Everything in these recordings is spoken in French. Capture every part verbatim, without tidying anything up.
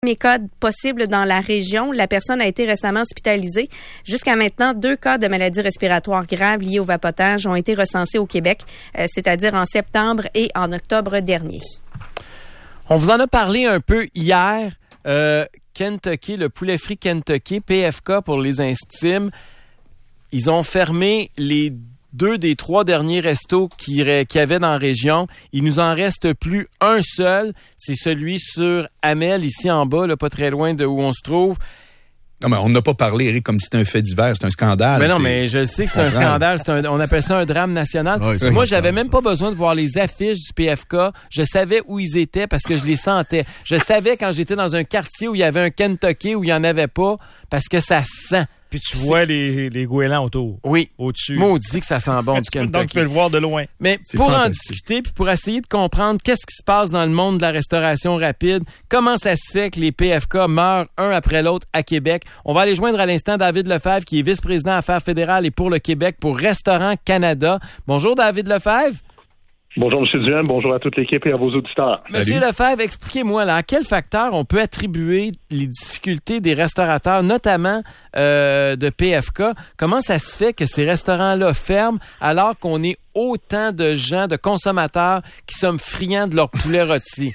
Premier cas possible dans la région. La personne a été récemment hospitalisée. Jusqu'à maintenant, deux cas de maladies respiratoires graves liées au vapotage ont été recensés au Québec, euh, c'est-à-dire en septembre et en octobre dernier. On vous en a parlé un peu hier. Euh, Kentucky, le poulet frit Kentucky, P F K pour les intimes, ils ont fermé les deux des trois derniers restos qu'il y avait dans la région. Il nous en reste plus un seul. C'est celui sur Amel, ici en bas, là, pas très loin de où on se trouve. Non, mais on n'a pas parlé, Eric, comme si c'était un fait divers, c'est un scandale. Mais non, c'est... mais je sais que c'est un scandale. C'est un, on appelle ça un drame national. Ouais, Moi, j'avais même pas besoin de voir les affiches du P F K. Je savais où ils étaient parce que je les sentais. Je savais quand j'étais dans un quartier où il y avait un Kentucky, où il y en avait pas, parce que ça sent. Puis tu c'est... vois les, les goélands autour. Oui. Au-dessus. Maudit que ça sent bon du Kentucky. Donc, tu peux le voir de loin. Mais c'est pour fantastique. En discuter, puis pour essayer de comprendre qu'est-ce qui se passe dans le monde de la restauration rapide, comment ça se fait que les P F K meurent un après l'autre à Québec, on va aller joindre à l'instant David Lefebvre, qui est vice-président Affaires fédérales et pour le Québec pour Restaurant Canada. Bonjour, David Lefebvre. Bonjour, M. Duhaime. Bonjour à toute l'équipe et à vos auditeurs. Monsieur Lefebvre, expliquez-moi, là, à quel facteur on peut attribuer les difficultés des restaurateurs, notamment euh, de P F K? Comment ça se fait que ces restaurants-là ferment alors qu'on est autant de gens, de consommateurs qui sommes friands de leur poulet rôti?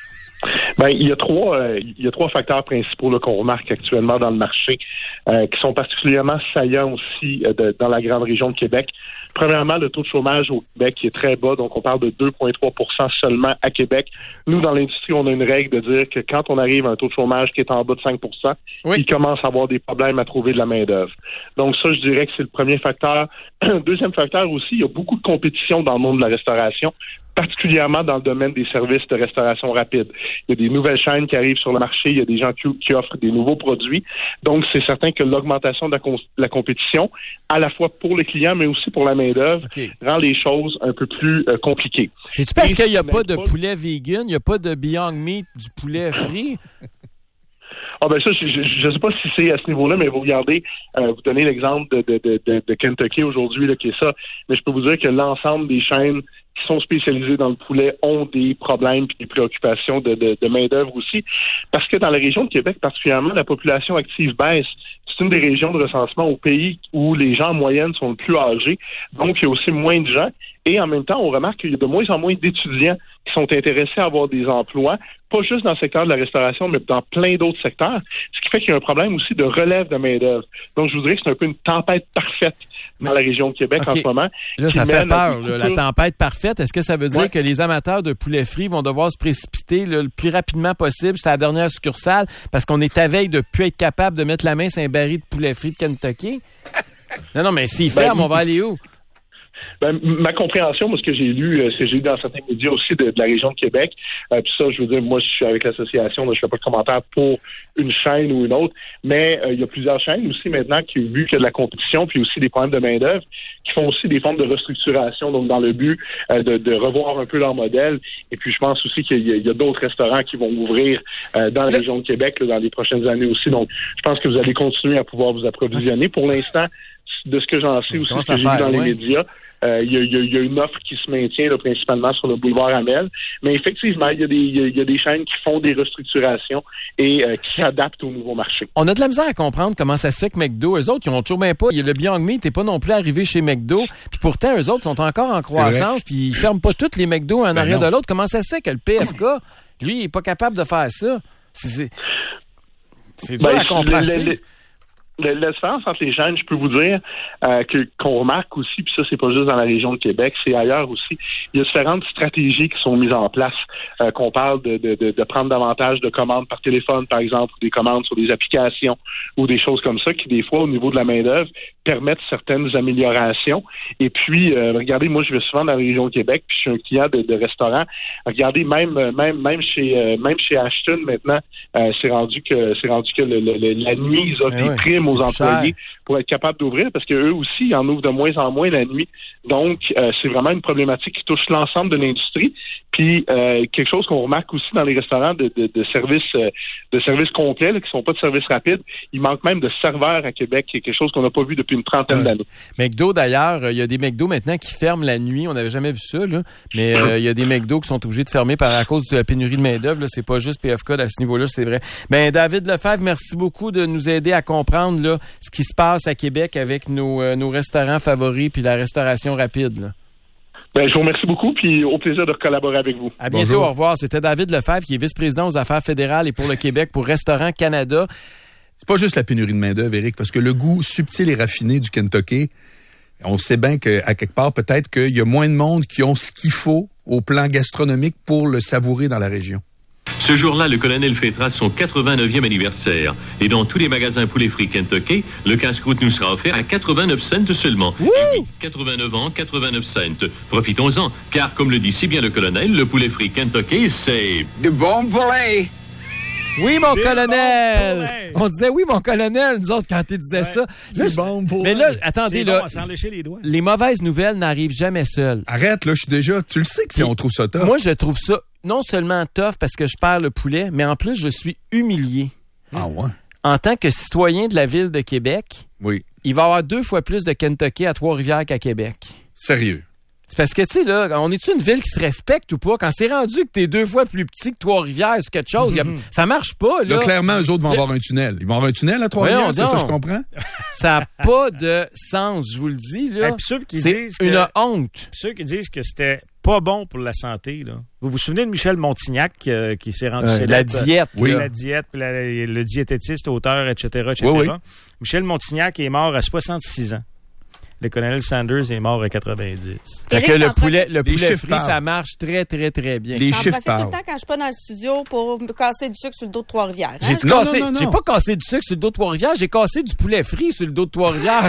Ben, il y a trois, euh, il y a trois facteurs principaux là, qu'on remarque actuellement dans le marché, euh, qui sont particulièrement saillants aussi euh, de, dans la grande région de Québec. Premièrement, le taux de chômage au Québec qui est très bas, donc on parle de deux virgule trois pour cent seulement à Québec. Nous, dans l'industrie, on a une règle de dire que quand on arrive à un taux de chômage qui est en bas de cinq pour cent, oui. il commence à avoir des problèmes à trouver de la main-d'œuvre. Donc ça, je dirais que c'est le premier facteur. Deuxième facteur aussi, il y a beaucoup de compétition dans le monde de la restauration, particulièrement dans le domaine des services de restauration rapide. Il y a des nouvelles chaînes qui arrivent sur le marché, il y a des gens qui, qui offrent des nouveaux produits. Donc, c'est certain que l'augmentation de la, com- la compétition, à la fois pour les clients, mais aussi pour la main-d'œuvre, okay. rend les choses un peu plus euh, compliquées. C'est-tu parce qu'il n'y a pas de poulet vegan, il n'y a pas de Beyond Meat, du poulet frit? Ah ben ça, je ne sais pas si c'est à ce niveau-là, mais vous regardez, euh, vous donnez l'exemple de, de, de, de, de Kentucky aujourd'hui, là, qui est ça, mais je peux vous dire que l'ensemble des chaînes qui sont spécialisées dans le poulet ont des problèmes et des préoccupations de, de, de main-d'œuvre aussi, parce que dans la région de Québec particulièrement, la population active baisse. C'est une des régions de recensement au pays où les gens en moyenne sont le plus âgés, donc il y a aussi moins de gens, et en même temps, on remarque qu'il y a de moins en moins d'étudiants qui sont intéressés à avoir des emplois, pas juste dans le secteur de la restauration, mais dans plein d'autres secteurs, ce qui fait qu'il y a un problème aussi de relève de main-d'œuvre. Donc, je vous dirais que c'est un peu une tempête parfaite dans la région de Québec okay. en ce moment. Là, ça fait peur, là, la tempête parfaite. Est-ce que ça veut dire ouais. que les amateurs de poulet frit vont devoir se précipiter là, le plus rapidement possible jusqu'à la dernière succursale parce qu'on est à veille de ne plus être capable de mettre la main sur un baril de poulet frit de Kentucky? Non, non, mais s'ils ferment, ben, on va aller où? Ben, ma compréhension, moi, ce que j'ai lu, euh, ce que j'ai lu dans certains médias aussi de, de la région de Québec, euh, puis ça, je veux dire, moi, je suis avec l'association, là, je fais pas de commentaire pour une chaîne ou une autre, mais euh, il y a plusieurs chaînes aussi maintenant qui, vu qu'il y a de la compétition, puis aussi des problèmes de main-d'œuvre, qui font aussi des formes de restructuration, donc dans le but euh, de, de revoir un peu leur modèle. Et puis, je pense aussi qu'il y a, il y a d'autres restaurants qui vont ouvrir euh, dans la le... région de Québec là, dans les prochaines années aussi. Donc, je pense que vous allez continuer à pouvoir vous approvisionner. Pour l'instant, de ce que j'en sais aussi, ce que j'ai vu dans ouais. les médias, euh, il, y a, il, y a, il y a une offre qui se maintient là, principalement sur le boulevard Amel. Mais effectivement, il y a des, il y a des chaînes qui font des restructurations et euh, qui s'adaptent au nouveau marché. On a de la misère à comprendre comment ça se fait que McDo, eux autres, ils ont toujours bien pas. Il y a le Beyond Meat, t'es pas non plus arrivé chez McDo. Puis pourtant, eux autres sont encore en croissance. Puis ils ferment pas toutes les McDo un ben arrière non. de l'autre. Comment ça se fait que le P F K, lui, il est pas capable de faire ça? C'est, c'est dur ben, à comprendre. La différence entre les chaînes, je peux vous dire euh, que qu'on remarque aussi, puis ça c'est pas juste dans la région de Québec, c'est ailleurs aussi. Il y a différentes stratégies qui sont mises en place. Euh, qu'on parle de, de, de, de prendre davantage de commandes par téléphone, par exemple, ou des commandes sur des applications ou des choses comme ça, qui des fois au niveau de la main d'œuvre permettent certaines améliorations. Et puis, euh, regardez, moi je vais souvent dans la région de Québec, puis je suis un client de, de restaurant. Regardez, même même même chez euh, même chez Ashton maintenant, euh, c'est rendu que c'est rendu que le, le, la nuit ils offrent des ouais. primes aux employés cher. Pour être capable d'ouvrir, parce que eux aussi, ils en ouvrent de moins en moins la nuit. Donc, euh, c'est vraiment une problématique qui touche l'ensemble de l'industrie. Puis euh, quelque chose qu'on remarque aussi dans les restaurants de, de, de services euh, de services complets, là, qui sont pas de services rapides, il manque même de serveurs à Québec, qui est quelque chose qu'on n'a pas vu depuis une trentaine ouais. d'années. McDo, d'ailleurs, il y a des McDo maintenant qui ferment la nuit. On n'avait jamais vu ça, là. Mais il euh, y a des McDo qui sont obligés de fermer par à cause de la pénurie de main-d'œuvre. Là. C'est pas juste P F K à ce niveau-là, c'est vrai. Ben, David Lefebvre, merci beaucoup de nous aider à comprendre là, ce qui se passe à Québec avec nos, euh, nos restaurants favoris puis la restauration rapide. Là. Ben, je vous remercie beaucoup, puis au plaisir de collaborer avec vous. À bientôt, Bonjour. Au revoir. C'était David Lefebvre, qui est vice-président aux affaires fédérales et pour le Québec pour Restaurant Canada. C'est pas juste la pénurie de main-d'œuvre, Éric, parce que le goût subtil et raffiné du Kentucky, on sait bien qu'à quelque part, peut-être qu'il y a moins de monde qui ont ce qu'il faut au plan gastronomique pour le savourer dans la région. Ce jour-là, le colonel fêtera son quatre-vingt-neuvième anniversaire. Et dans tous les magasins Poulet Frit Kentucky, le casse-croûte nous sera offert à quatre-vingt-neuf cents seulement. Oui, quatre-vingt-neuf ans, quatre-vingt-neuf cents. Profitons-en, car comme le dit si bien le colonel, le Poulet Frit Kentucky, c'est du bon poulet. Oui, mon colonel! Bon on disait oui, mon colonel, nous autres, quand tu disais ouais. ça. Là, je... bon mais là, attendez, là, bon, les, doigts. les mauvaises nouvelles n'arrivent jamais seules. Arrête, là, je suis déjà... Tu le sais que si on trouve ça tough. Moi, je trouve ça non seulement tough parce que je perds le poulet, mais en plus, je suis humilié. Ah ouais? En tant que citoyen de la ville de Québec, oui. il va y avoir deux fois plus de Kentucky à Trois-Rivières qu'à Québec. Sérieux? C'est parce que, tu sais, là, on est-tu une ville qui se respecte ou pas? Quand c'est rendu que t'es deux fois plus petit que Trois-Rivières, c'est quelque chose, mm-hmm. y a, ça marche pas, là. Là, clairement, eux autres vont le... avoir un tunnel. Ils vont avoir un tunnel à Trois-Rivières, c'est ça, je comprends? Ça n'a pas de sens, je vous le dis, là. Et puis ceux qui c'est disent une que, honte. Ceux qui disent que c'était pas bon pour la santé, là. Vous vous souvenez de Michel Montignac euh, qui s'est rendu euh, célèbre? La diète. Oui. Là. La diète, puis la, le diététiste, auteur, et cetera, et cetera. Oui, oui. Michel Montignac est mort à soixante-six ans. Le colonel Sanders est mort à quatre-vingt-dix. Fait que le poulet, le poulet frit, ça marche très, très, très bien. Les chiffres parlent. tout le temps quand je suis pas dans le studio pour me casser du sucre sur le dos de Trois-Rivières. Hein? J'ai, non, cassé, non, non, non. j'ai pas cassé du sucre sur le dos de Trois-Rivières, j'ai cassé du poulet frit sur le dos de Trois-Rivières.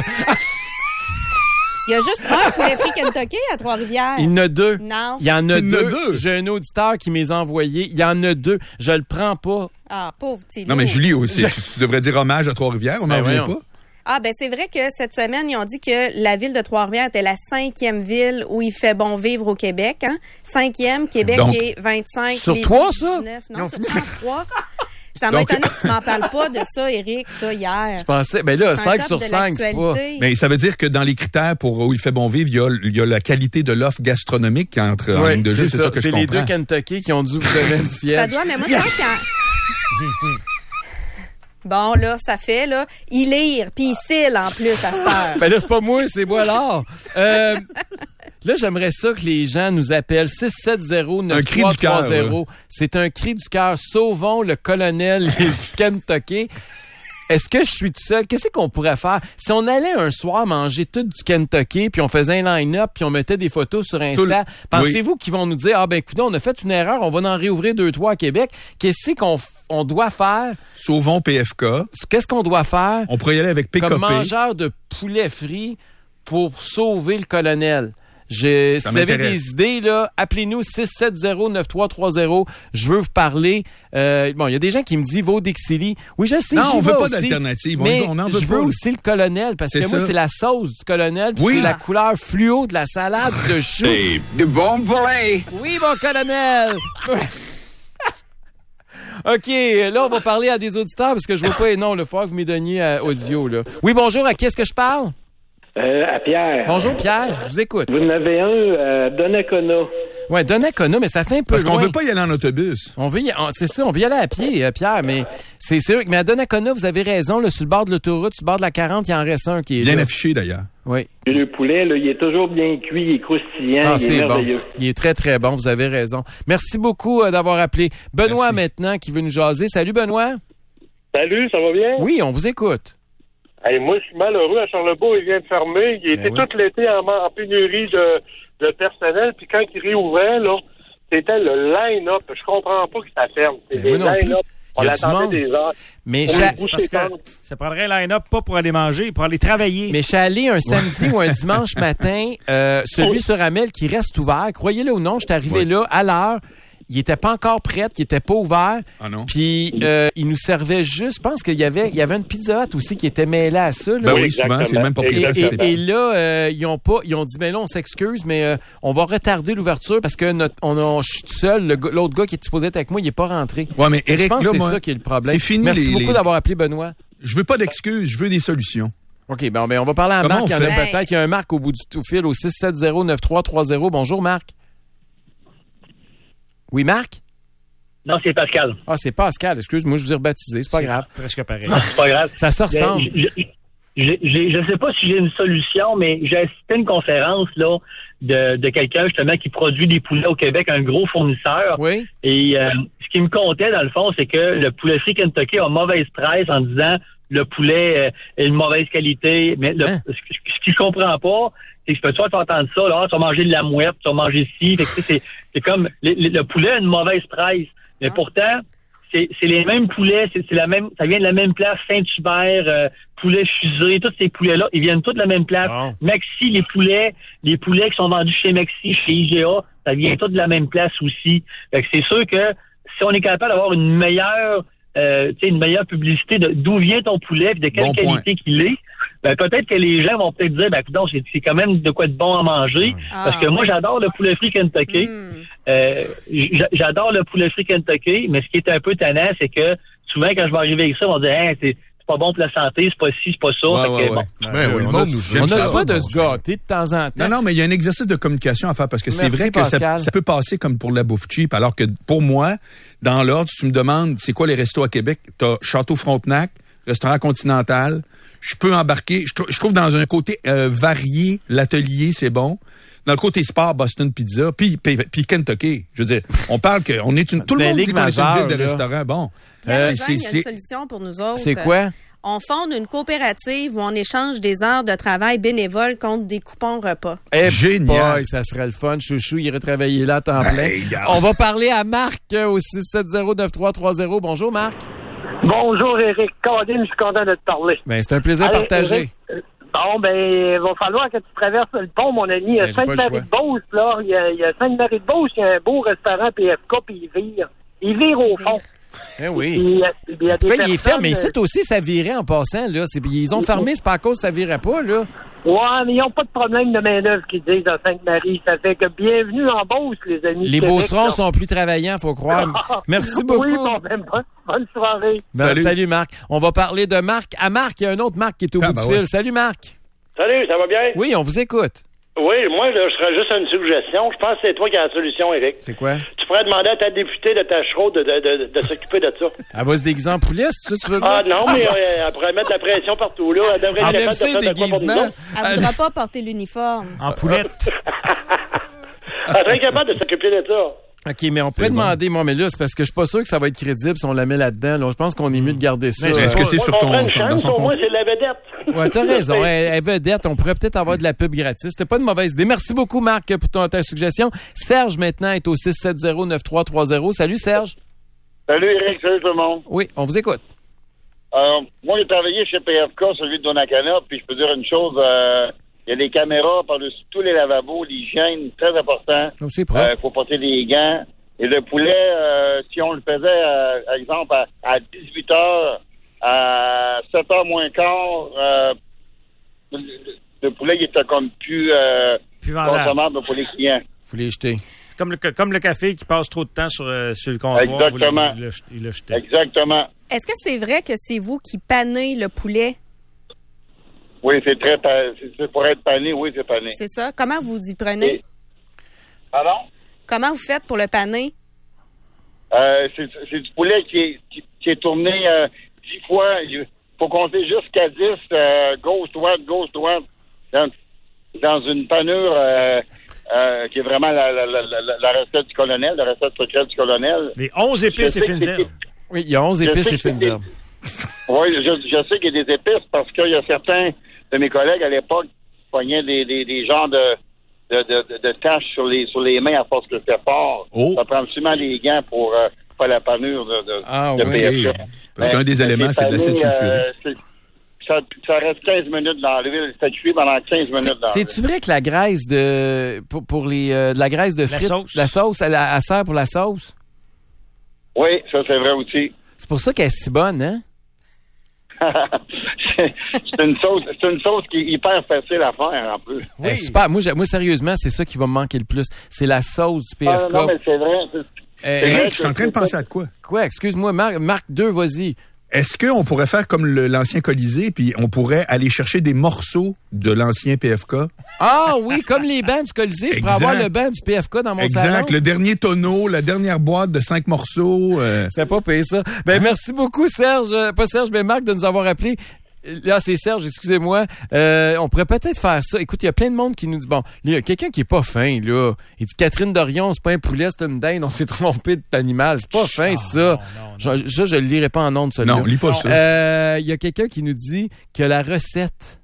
Il y a juste un poulet frit Kentucky à Trois-Rivières. Il y en a deux. Non. Il y en a Il deux. en a deux. J'ai un auditeur qui m'est envoyé. Il y en a deux. Je le prends pas. Ah, pauvre petit loup. Non, mais Julie aussi, je... tu, tu devrais dire hommage à Trois-Rivières. On n'en ben revient pas. Ah, ben c'est vrai que cette semaine, ils ont dit que la ville de Trois-Rivières était la cinquième ville où il fait bon vivre au Québec. Hein? Cinquième, Québec Donc, est vingt-cinq. sur Lévis, trois, ça? dix-neuf. Non, sur trente-trois. Ça m'a Donc... étonné que tu m'en parles pas de ça, Éric, ça, hier. Je pensais, ben là, cinq sur cinq, c'est pas. Mais ça veut dire que dans les critères pour où il fait bon vivre, il y a, il y a la qualité de l'offre gastronomique qui entre en ligne de jeu, c'est ça, ça que c'est je comprends. C'est les deux Kentucky qui ont dû vous donner une siège. Ça doit, mais moi, je pense qu'il Bon, là, ça fait, là, il lire, puis il cille en plus à cette heure. Ben là, c'est pas moi, c'est moi alors. Euh, là, j'aimerais ça que les gens nous appellent six sept zéro neuf trois trois zéro. C'est un cri du cœur. Sauvons le colonel Kentucky. Est-ce que je suis tout seul? Qu'est-ce qu'on pourrait faire? Si on allait un soir manger tout du Kentucky, puis on faisait un line-up, puis on mettait des photos sur Insta, le... pensez-vous oui. qu'ils vont nous dire « Ah ben écoute, on a fait une erreur, on va en réouvrir deux, trois à Québec. » Qu'est-ce qu'on on doit faire? Sauvons P F K. Qu'est-ce qu'on doit faire? On pourrait y aller avec P K P. Comme mangeur de poulet frit pour sauver le colonel. Je, si vous avez des idées, là, appelez-nous six sept zéro neuf trois trois zéro. Je veux vous parler. Euh, bon, il y a des gens qui me disent, va au Dixili. Oui, je sais. Non, on veut pas aussi, d'alternative. Mais on en veut je pas. veux aussi le colonel parce c'est que ça. moi, c'est la sauce du colonel. Puis oui. C'est la couleur fluo de la salade de chou. C'est du bon poulet. Oui, mon colonel. OK, là, on va parler à des auditeurs parce que je vois pas les noms. Il faut que vous me donniez euh, audio. Là. Oui, bonjour. À qui est-ce que je parle? Euh, à Pierre. Bonjour Pierre, je vous écoute. Vous en avez un euh, Donnacona. Ouais, Donnacona, mais ça fait un peu Parce loin. qu'on veut pas y aller en autobus. On veut y, on, c'est ça, on veut y aller à pied, euh, Pierre, mais c'est, c'est vrai. Mais à Donnacona, vous avez raison, là, sur le bord de l'autoroute, sur le bord de la quarante, il en reste un qui est bien là. affiché d'ailleurs. Oui. Le poulet, là, il est toujours bien cuit, il est croustillant, Ah, il est c'est merveilleux. Bon. Il est très, très bon, vous avez raison. Merci beaucoup euh, d'avoir appelé. Benoît, Merci. maintenant, qui veut nous jaser. Salut, Benoît. Salut, ça va bien? Oui, on vous écoute. Hey, moi, je suis malheureux. À Charlebourg, il vient de fermer. Il était oui. tout l'été en, en pénurie de, de personnel. Puis quand il réouvrait, là, c'était le line-up. Je comprends pas que ça ferme. C'est Mais des moi non plus. line-up. On Il y a du attendait monde. des heures. Mais Pour cha- les boucher Parce que tendre. ça prendrait un line-up pas pour aller manger, pour aller travailler. Mais je suis allé un samedi ou un dimanche matin, euh, celui Oui. sur Amel qui reste ouvert. Croyez-le ou non, je suis arrivé Oui. là à l'heure. il était pas encore prêt, il était pas ouvert. Ah non. Puis euh, il nous servait juste, je pense qu'il y avait, il y avait une Pizza Hut aussi qui était mêlée à ça. Là. Ben oui, Exactement. souvent, c'est même pas Et, pris. et- et là, euh, ils ont pas, ils ont dit, ben là, on s'excuse, mais euh, on va retarder l'ouverture parce que notre, on a, je suis tout seul. Le gars- l'autre gars qui est supposé être avec moi, il est pas rentré. Ouais, mais je Éric, pense là, que c'est moi, ça qui est le problème. c'est fini Merci les- beaucoup les- d'avoir appelé Benoît. je veux pas d'excuses, je veux des solutions. OK, ben, ben on va parler à Comment Marc. on Il y en a fait? peut-être. Il y a un Marc au bout du tout fil au six sept zéro neuf trois trois zéro. Bonjour, Marc. Oui, Marc? Non, c'est Pascal. Ah, c'est Pascal. Excuse-moi, je vous ai rebaptisé. C'est pas grave. Presque pareil. C'est pas grave. Ça se ressemble. Je, je, je, je- je sais pas si j'ai une solution, mais j'ai assisté à une conférence là de, de quelqu'un justement qui produit des poulets au Québec, un gros fournisseur. Oui. Et euh, ce qui me comptait, dans le fond, c'est que le poulet-frit Kentucky a mauvaise presse en disant le poulet euh, est de mauvaise qualité. Mais le, Hein? ce, que- ce que je comprends pas, c'est que je peux toi t'entendre ça, là, tu vas manger de la mouette, tu vas manger ci. Fait que, tu sais, c'est, c'est comme le, le- le poulet a une mauvaise presse. Mais pourtant, c'est, c'est les mêmes poulets, c'est, c'est la même, ça vient de la même place, Saint-Hubert, euh, poulet fusé, tous ces poulets-là, ils viennent tous de la même place. Bon. Maxi, les poulets, les poulets qui sont vendus chez Maxi, chez I G A, ça vient tous de la même place aussi. Fait que c'est sûr que si on est capable d'avoir une meilleure, euh, tu sais, une meilleure publicité de d'où vient ton poulet et de quelle Bon point. qualité qu'il est, ben peut-être que les gens vont peut-être dire, ben écoute, c'est, c'est quand même de quoi de bon à manger. Ah, Parce que moi, oui. j'adore le poulet frit Kentucky. Mm. Euh, j'a- j'adore le poulet frit Kentucky, mais ce qui est un peu tannant, c'est que souvent, quand je vais arriver avec ça, on va dire, hein, c'est, c'est pas bon pour la santé, c'est pas ci, c'est pas ça. Ouais, Fait ouais, que, ouais. bon. Ben oui, le on monde a, nous on a ça. le droit de Bon, se gâter de temps en temps. Non, non, mais il y a un exercice de communication à faire parce que c'est Merci, vrai que ça, Pascal. ça peut passer comme pour la bouffe cheap, alors que pour moi, dans l'ordre, si tu me demandes c'est quoi les restos à Québec, t'as Château Frontenac, Restaurant Continental, je peux embarquer, je, trou- je trouve dans un côté euh, varié, l'atelier, c'est bon. Dans le côté sport, Boston Pizza, puis, puis, puis Kentucky. Je veux dire, on parle que on est une, tout le Des monde dit ligues qu'on est une majeures, ville de là. restaurants. Bon, Pierre Euh, Lejeune, c'est- il y a une c'est- solution pour nous autres. C'est quoi? On fonde une coopérative où on échange des heures de travail bénévoles contre des coupons repas. Eh Génial. boy, ça serait le fun. Chouchou, il irait travailler là à temps plein. Hey, regarde. On va parler à Marc euh, au six sept zéro neuf trois trois zéro. Bonjour, Marc. Bonjour, Éric. Colin, je suis content de te parler. Ben, c'est un plaisir Allez, partagé. Éric, euh, Bon, ben, il va falloir que tu traverses le pont, mon ami. Il y a Ben, j'ai pas le Sainte-Marie-de-Beauce, là. Il y a, il y a Sainte-Marie-de-Beauce, il y a un beau restaurant P F K, puis il vire. Il vire au fond. Eh oui. Il y a, il y a des Pourquoi il est personnes, fermé? Mais euh, ici aussi, ça virait en passant, là. C'est- Ils ont fermé, c'est pas à cause que ça virait pas, là. Ouais, mais ils n'ont pas de problème de main-d'œuvre, qu'ils disent à Sainte-Marie. Ça fait que bienvenue en Beauce, les amis. Les Québec, Beaucerons là. sont plus travaillants, faut croire. Merci beaucoup. Oui, bon, ben, bonne, bonne soirée. Ben, Salut. salut, Marc. On va parler de Marc. À Marc, il y a un autre Marc qui est au Ah, bout ben du ouais. fil. Salut, Marc. Salut, ça va bien? Oui, on vous écoute. Oui, moi, là, je serais juste une suggestion. Je pense que c'est toi qui as la solution, Éric. C'est quoi? Tu pourrais demander à ta députée de Tachereau de, de, de, de s'occuper de ça. Elle va se déguiser en poulet, c'est ça que tu veux dire? Ah non, mais euh, elle pourrait mettre de la pression partout, là. Elle devrait En être capable M de C, faire de quoi pour nous déguisement. autres. Elle voudra pas porter l'uniforme. En poulette. Elle serait capable de s'occuper de ça. OK, mais on pourrait bon. demander, moi, mais là, c'est parce que je suis pas sûr que ça va être crédible si on la met là-dedans. Donc, je pense qu'on est mieux de garder ça. Mais est-ce Euh, que c'est Moi, sur on ton, prend une sur- dans chance, son au moins, compte? c'est de la vedette. Ouais, t'as raison. Elle, elle vedette, on pourrait peut-être avoir de la pub gratis. C'était pas une mauvaise idée. Merci beaucoup, Marc, pour ton, ta suggestion. Serge, maintenant, est au six sept zéro neuf trois trois zéro. Salut, Serge. Salut Eric, salut tout le monde. Oui, on vous écoute. Euh, moi, j'ai travaillé chez P F K, celui de Donnacana, puis je peux dire une chose, euh, il y a des caméras par-dessus tous les lavabos, l'hygiène, très important. Oh, c'est Il propre. faut porter des gants. Et le poulet, euh, si on le faisait, euh, par exemple, à, à dix-huit heures, à sept heures moins quart, euh, le, le poulet, il était comme plus, euh, Plus vendable. consommable pour les clients. Faut les jeter. C'est comme le, comme le café qui passe trop de temps sur, euh, sur le comptoir. Exactement. Vous le- Il l'a jeté. Exactement. Est-ce que c'est vrai que c'est vous qui panez le poulet? Oui, c'est très, pa- c'est c'est pour être pané, oui, c'est pané. C'est ça? Comment vous y prenez? Et- Pardon? Comment vous faites pour le paner? Euh, c'est, c'est du poulet qui est, qui, qui est tourné euh, dix fois. Il faut compter jusqu'à dix, euh, gauche, droite, gauche, droite, dans, dans une panure euh, euh, qui est vraiment la, la, la, la, la recette du colonel, la recette secrète du colonel. Les onze épices Je et sais fines que c'est- herbes. Oui, il y a onze Je épices sais et que fines c'est- herbes. Oui, je, je sais qu'il y a des épices parce qu'il y a certains de mes collègues à l'époque qui pognaient des, des, des genres de, de, de, de taches sur les, sur les mains à force que c'est fort. Oh. Ça prend absolument des gants pour euh, faire la panure de, de, Ah, de oui. P F K. Parce qu'un des Mais éléments, c'est de l'acide pané, sulfurique. euh, c'est- ça, ça reste quinze minutes dans l'huile. Ça cuit pendant quinze minutes dans l'huile. C'est-tu vrai que la graisse de pour, pour les euh, de la graisse de La frites, sauce. la sauce, elle, elle sert pour la sauce? Oui, ça, c'est vrai aussi. C'est pour ça qu'elle est si bonne, hein? c'est, c'est une sauce, c'est une sauce qui est hyper facile à faire, en plus. Oui. Eh, super. Moi, moi, sérieusement, c'est ça qui va me manquer le plus. C'est la sauce du P F K. Ah, non, mais c'est vrai. C'est, euh, Éric, je suis en train de penser à de quoi? Quoi? Excuse-moi, Marc, Marc deux, vas-y. Est-ce qu'on pourrait faire comme le, l'ancien Colisée, puis on pourrait aller chercher des morceaux de l'ancien P F K? Ah oui, comme les bancs du Colisée. Je pourrais avoir le banc du P F K dans mon exact. salon. Exact. Le dernier tonneau, la dernière boîte de cinq morceaux. Euh... C'était pas payé ça. Ben, hein? Merci beaucoup, Serge. Pas Serge, mais Marc, de nous avoir appelés. Là, c'est Serge, excusez-moi. Euh, on pourrait peut-être faire ça. Écoute, il y a plein de monde qui nous dit, bon, il y a quelqu'un qui est pas fin, là. Il dit, Catherine Dorion, c'est pas un poulet, c'est une dinde. On s'est trompé d'animal. C'est pas fin, ça. Non, non, non. Je, je, je le lirai pas en ondes, ça. Non, lis pas ça. Euh, il y a quelqu'un qui nous dit que la recette...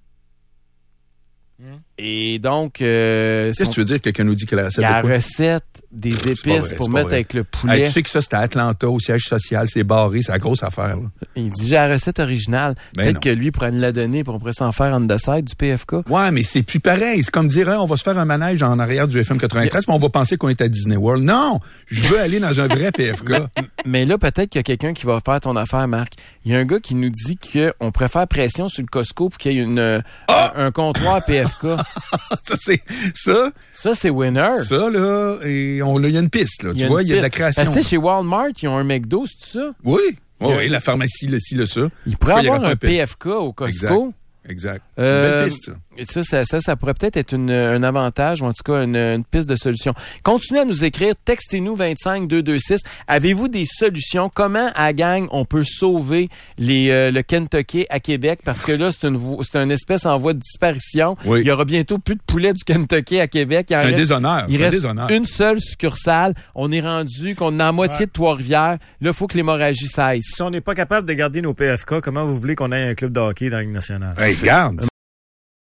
Et donc... Euh, Qu'est-ce que tu veux dire, quelqu'un nous dit que la recette la de quoi? recette des épices vrai, pour mettre vrai. avec le poulet. Hey, tu sais que ça, c'était à Atlanta, au siège social, c'est barré, c'est la grosse affaire. Là. Il dit, j'ai la recette originale. Ben Peut-être non. que lui pourrait nous la donner, puis on pourrait s'en faire en the side du P F K. Ouais, mais c'est plus pareil. C'est comme dire, hein, on va se faire un manège en arrière du F M quatre-vingt-treize, mais on va penser qu'on est à Disney World. Non! Je veux aller dans un vrai P F K. Mais là, peut-être qu'il y a quelqu'un qui va faire ton affaire, Marc. Il y a un gars qui nous dit qu'on pourrait faire pression sur le Costco pour qu'il y ait une, ah! un, un comptoir P F K. ça, c'est, ça. Ça, c'est winner. Ça, là, et on, là, il y a une piste, là. Tu vois, il y a de la création. Parce que chez Walmart, ils ont un McDo, c'est ça? Oui. Oui, oui, la pharmacie, le ci, le ça. Il pourrait Pourquoi avoir il un P F K au Costco. Exact. Exact. C'est euh, une belle piste, ça. Ça, ça, ça, ça pourrait peut-être être une, un avantage, ou en tout cas une, une piste de solution. Continuez à nous écrire, textez-nous vingt-cinq deux cent vingt-six. Avez-vous des solutions? Comment, à la gang, on peut sauver les, euh, le Kentucky à Québec? Parce que là, c'est une, c'est une espèce en voie de disparition. Oui. Il y aura bientôt plus de poulet du Kentucky à Québec. Il c'est un reste, déshonneur. Il c'est reste un déshonneur. une seule succursale. On est rendu qu'on est en moitié ouais. de Trois-Rivières. Là, il faut que l'hémorragie cesse. Si on n'est pas capable de garder nos P F K, comment vous voulez qu'on ait un club de hockey dans la Ligue nationale? Hey, garde!